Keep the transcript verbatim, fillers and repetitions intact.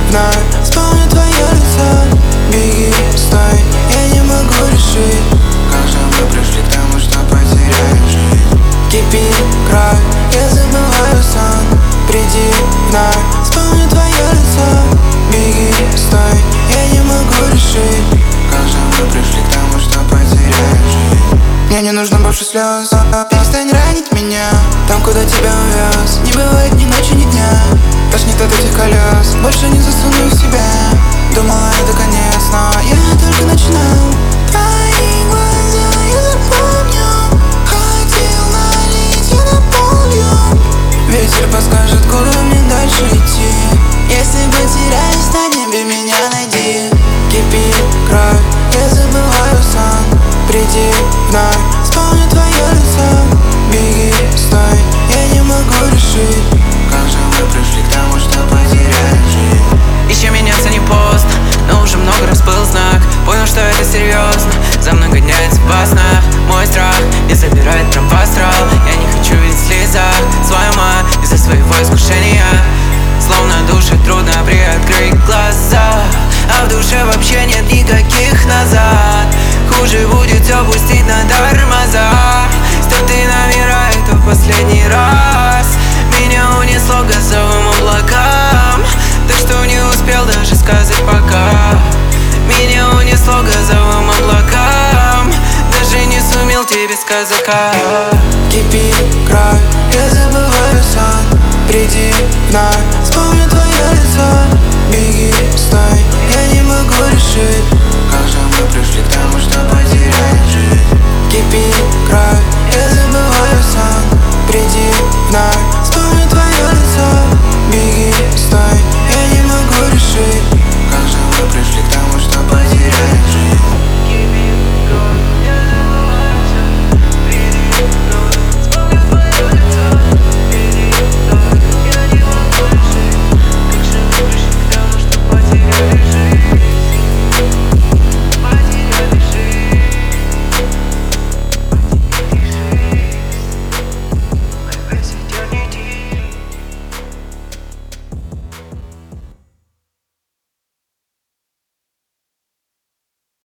вновь, вспомню твое лицо. Беги, стой, я не могу решить, как же мы пришли к тому, что потеряли жизнь. Кипит кровь, я забываю сон. Приди вновь, вспомню твое лицо. Беги, стой, я не могу решить, как же мы пришли к тому, что потеряли жизнь. Мне не нужно больше слез. Перестань ранить меня там, куда тебя увез. Не бывает ни ночи, ни дня, тошнит от этих колес. Больше не засуну их в себя. Думала, это конец, но я только начинал. Твои глаза я запомню. Хотел налить, я наполню. Ветер подскажет, куда мне дальше идти. Если потеряюсь на небе, меня найди. Кипит кровь, я забываю сон. Приди вновь, вспомню твое лицо. Беги, стой, я не могу решить, как же мы пришли к тому, что потеряли жизнь. Еще меняться не пост, но уже много раз был знак. Понял, что это серьезно, за мной гоняется во снах. Мой страх не забирает прям в астрал. Я не хочу видеть в слезах свою мать из-за своего искушения. Словно душе трудно приоткрыть глаза, а в душе вообще нет никаких назад. Хуже будет все пустить на тормоза. Стертые номера, это в последний раз. Меня унесло к газовым облакам, так что не успел даже сказать пока. Меня унесло к газовым облакам, даже не сумел тебе сказать как. Кипит кровь, я забываю сон. Приди вновь,